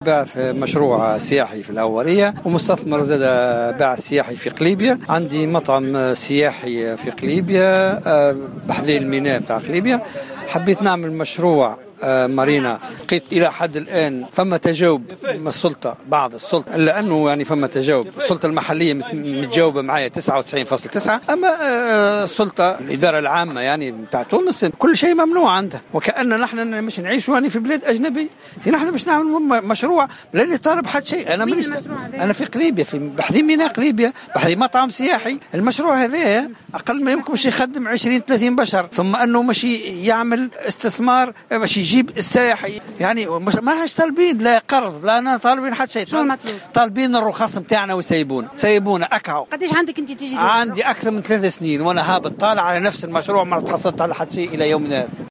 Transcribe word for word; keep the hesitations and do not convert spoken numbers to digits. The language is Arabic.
بعث مشروع سياحي في الأولية ومستثمر زاد بعث سياحي في قليبية. عندي مطعم سياحي في قليبية بحذير الميناء بتاع قليبية. حبيت نعمل مشروع مارينا. لقيت إلى حد الآن فما تجاوب من السلطة، بعض السلطة، إلا أنه يعني فما تجاوب. السلطة المحلية متجاوبة معايا تسعة وتسعين فاصلة تسعة، أما السلطة الإدارة العامة يعني بتاع تونس كل شيء ممنوع عندها، وكأن نحن مش نعيش يعني في بلاد أجنبي. نحن مش نعمل مشروع لا طالب حد شيء. أنا من أنا في قليبية، في بحذي ميناء قليبية، بحذي مطعم سياحي. المشروع هذا أقل ما يمكن مش يخدم عشرين ثلاثين بشر، ثم أنه ماشي يعمل استثمار، ماشي يجيب السائح. يعني ما هاش طالبين لا قرض لا أنا طالبين حد شيء، طالبين الرخص نتاعنا ويسيبونا سيبونا أكعوا. قديش عندك أنت تيجي؟ عندي أكثر من ثلاث سنين وأنا هابط طالع على نفس المشروع، ما تحصلت على حد شيء إلى يومنا هذا.